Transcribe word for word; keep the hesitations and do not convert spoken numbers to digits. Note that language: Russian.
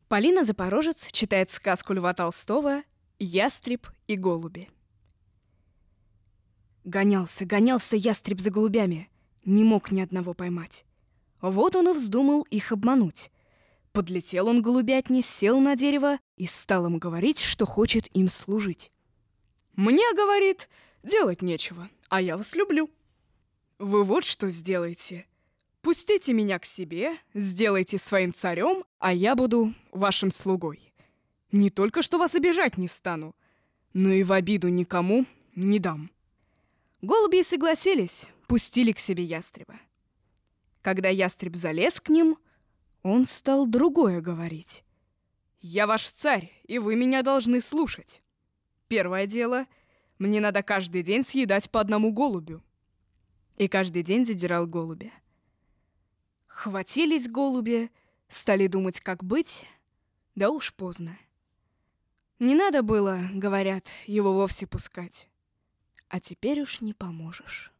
Полина Запорожец читает сказку Льва Толстого «Ястреб и голуби». Гонялся, гонялся ястреб за голубями, не мог ни одного поймать. Вот он и вздумал их обмануть. Подлетел он к голубятне, сел на дерево и стал им говорить, что хочет им служить. «Мне, — говорит, — делать нечего, а я вас люблю. Вы вот что сделайте. Пустите меня к себе, сделайте своим царем, а я буду вашим слугой. Не только что вас обижать не стану, но и в обиду никому не дам». Голуби согласились, пустили к себе ястреба. Когда ястреб залез к ним, он стал другое говорить. «Я ваш царь, и вы меня должны слушать. Первое дело, мне надо каждый день съедать по одному голубю». И каждый день задирал голубя. Хватились голуби, стали думать, как быть, да уж поздно. Не надо было, говорят, его вовсе пускать. А теперь уж не поможешь.